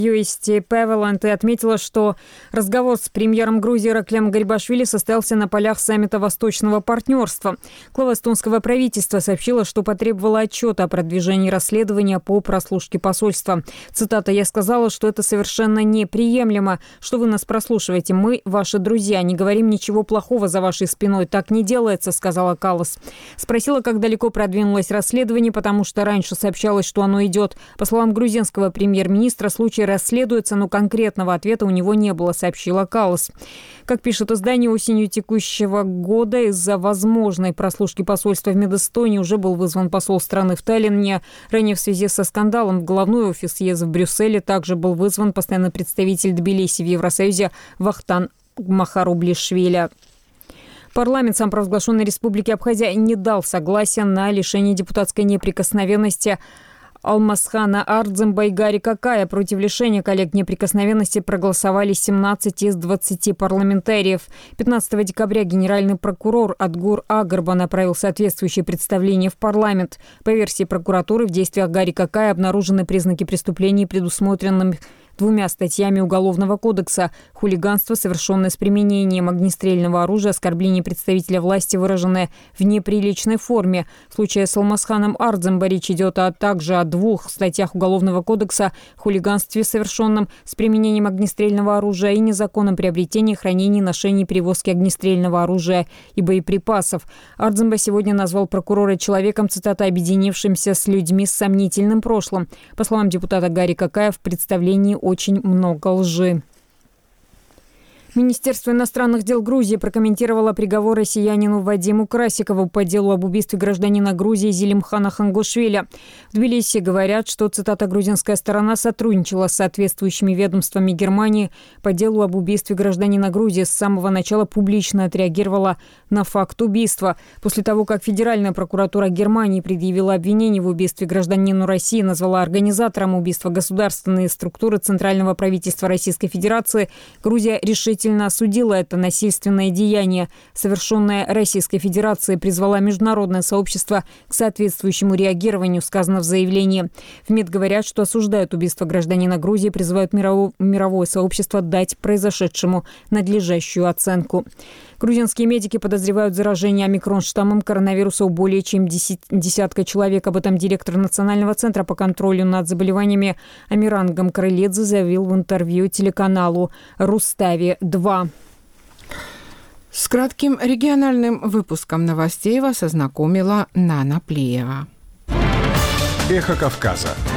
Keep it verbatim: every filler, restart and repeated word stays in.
Юисти Певеланд и отметила, что разговор с премьером Грузии Ираклием Гарибашвили состоялся на полях саммита Восточного партнерства. Глава эстонского правительства сообщила, что потребовала отчета о продвижении расследования по прослушке посольства. Цитата: «Я сказала, что это совершенно неприемлемо, что вы нас прослушиваете. Мы ваши друзья, не говорим ничего плохого за вашей спиной. Так не делается», — сказала Каллас. Спросила, как далеко продвинулось расследование, потому что раньше сообщалось, что оно идет. По словам грузинского премьер-министра, случай расследуется, но конкретного ответа у него не было, сообщила Каллас. Как пишет издание, осенью текущего года из-за возможной прослушки посольства в Медэстонии уже был вызван посол страны в Таллине. Ранее в связи со скандалом в головной офис ЕС в Брюсселе также был вызван постоянный представитель Тбилиси в Евросоюзе Вахтанг Махарублишвили. Парламент самопровозглашенной республики Абхазия не дал согласия на лишение депутатской неприкосновенности Алмазхана Ардземба и Гари Какая. Против лишения коллег неприкосновенности проголосовали семнадцать из двадцати парламентариев. пятнадцатого декабря генеральный прокурор Адгур Агарба направил соответствующее представление в парламент. По версии прокуратуры, в действиях Гари Какая обнаружены признаки преступлений, предусмотренных двумя статьями Уголовного кодекса: хулиганство, совершенное с применением огнестрельного оружия, оскорбление представителя власти, выраженное в неприличной форме. В случае с Алмазханом Ардземба речь идет а также о двух статьях Уголовного кодекса: хулиганстве, совершенном с применением огнестрельного оружия, и незаконном приобретении, хранении, ношении, перевозке огнестрельного оружия и боеприпасов. Ардземба сегодня назвал прокурора человеком, цитата, «объединившимся с людьми с сомнительным прошлым». По словам депутата Гари Какая, в представлении очень много лжи. Министерство иностранных дел Грузии прокомментировало приговор россиянину Вадиму Красикову по делу об убийстве гражданина Грузии Зелимхана Хангушвили. В Тбилиси говорят, что, цитата, «грузинская сторона сотрудничала с соответствующими ведомствами Германии по делу об убийстве гражданина Грузии, с самого начала публично отреагировала на факт убийства. После того, как Федеральная прокуратура Германии предъявила обвинение в убийстве гражданину России, назвала организатором убийства государственные структуры Центрального правительства Российской Федерации, Грузия решительно осудила это насильственное деяние, совершенное Российской Федерацией, призвала международное сообщество к соответствующему реагированию, сказано в заявлении. В МИД говорят, что осуждают убийство гражданина Грузии, призывают мировое, мировое сообщество дать произошедшему надлежащую оценку. Грузинские медики подозревают заражение омикрон-штаммом коронавируса у более чем десятка человек. Об этом директор Национального центра по контролю над заболеваниями Амиран Гамкарылидзе заявил в интервью телеканалу Рустави-два. С кратким региональным выпуском новостей вас ознакомила Нана Плиева. Эхо Кавказа.